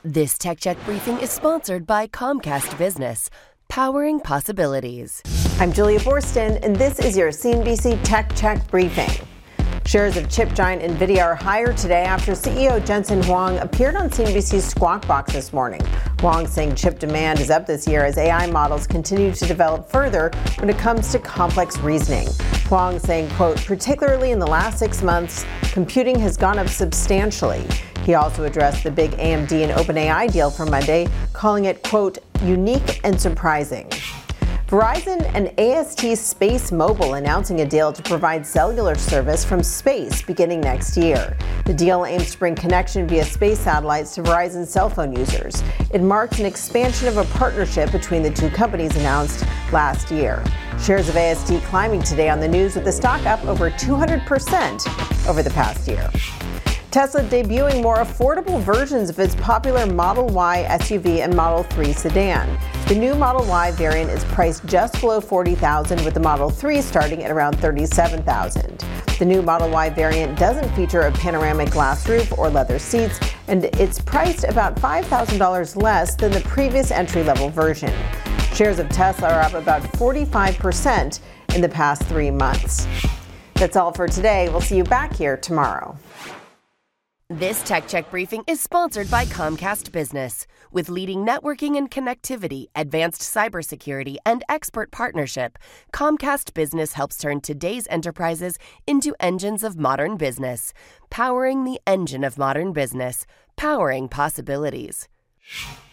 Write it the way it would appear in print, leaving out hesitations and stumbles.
This Tech Check briefing is sponsored by Comcast Business, powering possibilities. I'm Julia Boorstin, and this is your CNBC Tech Check briefing. Shares of chip giant NVIDIA are higher today after CEO Jensen Huang appeared on CNBC's Squawk Box this morning. Huang saying chip demand is up this year as AI models continue to develop further when it comes to complex reasoning. Huang saying, quote, particularly in the last 6 months, computing has gone up substantially. He also addressed the big AMD and OpenAI deal from Monday, calling it, quote, unique and surprising. Verizon and AST Space Mobile announcing a deal to provide cellular service from space beginning next year. The deal aims to bring connection via space satellites to Verizon cell phone users. It marks an expansion of a partnership between the two companies announced last year. Shares of AST climbing today on the news with the stock up over 200% over the past year. Tesla debuting more affordable versions of its popular Model Y SUV and Model 3 sedan. The new Model Y variant is priced just below $40,000, with the Model 3 starting at around $37,000. The new Model Y variant doesn't feature a panoramic glass roof or leather seats, and it's priced about $5,000 less than the previous entry-level version. Shares of Tesla are up about 45% in the past 3 months. That's all for today. We'll see you back here tomorrow. This Tech Check briefing is sponsored by Comcast Business. With leading networking and connectivity, advanced cybersecurity, and expert partnership, Comcast Business helps turn today's enterprises into engines of modern business. Powering the engine of modern business. Powering possibilities.